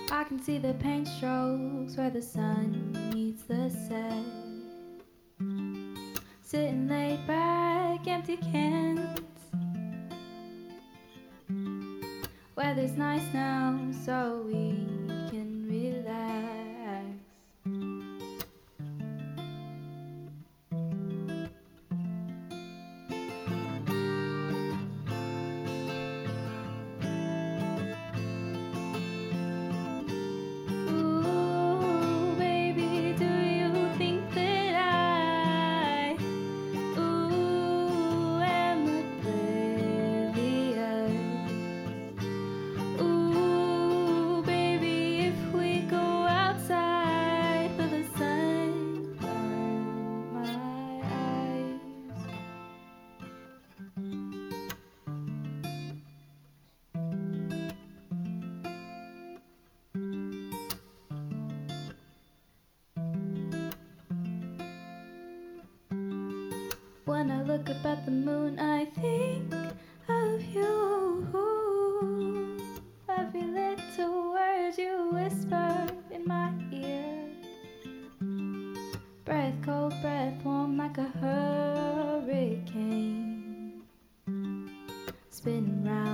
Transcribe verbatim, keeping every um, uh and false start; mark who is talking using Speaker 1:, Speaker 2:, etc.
Speaker 1: I can see the paint strokes where the sun meets the set. Sitting laid back, empty cans. Weather's nice now, so we can relax. Ooh, baby, do you think that I, ooh, am oblivious? Ooh, baby, if we go outside, will the sun burn my eyes? When I look up at the moon, I think of you. Every little word you whisper in my ear. Breath cold, breath warm like a hurricane. Spinning round